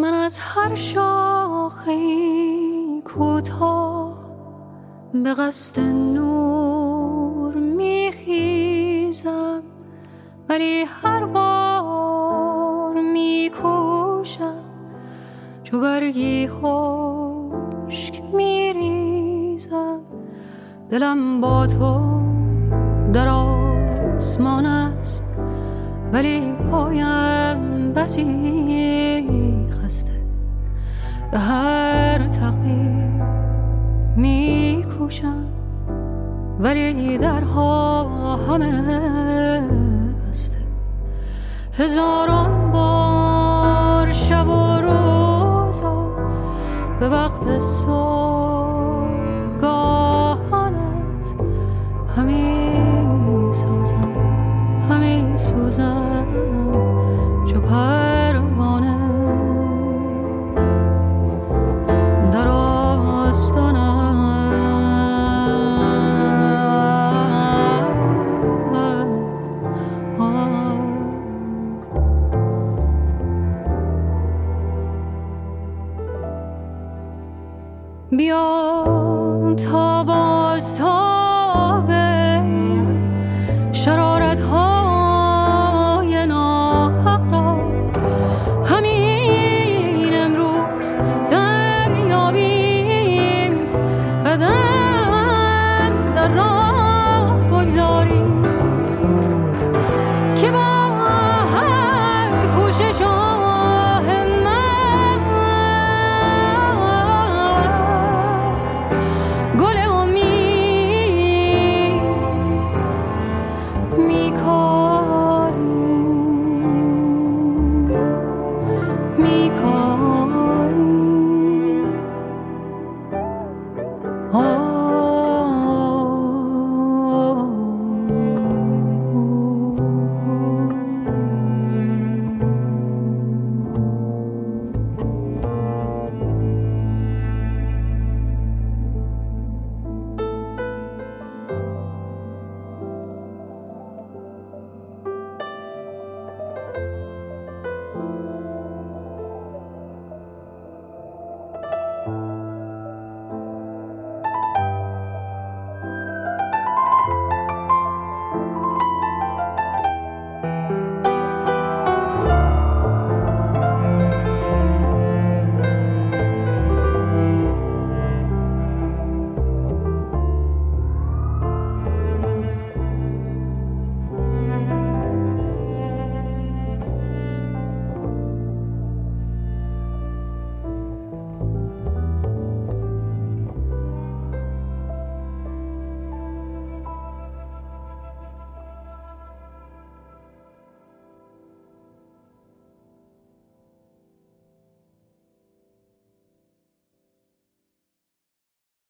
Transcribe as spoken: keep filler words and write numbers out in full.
من از هر شاخه‌ای کوتاه به قصد نور میخیزم، ولی هر بار میکوشم چو برگی خشک میریزم. دلم با تو در آسمان است، ولی پایم بسی خسته. به هر تقدیر میکوشم، ولی درها همه بسته. هزاران بار شب و روزا به وقت صبحگاهانت همی سازم، همی سوزم چو پروانه در آستانم. بیا تا باز تابه شرارت های ناحق را همین امروز دریابیم، قدم در راه بگذاریم که با هر کوشش Oh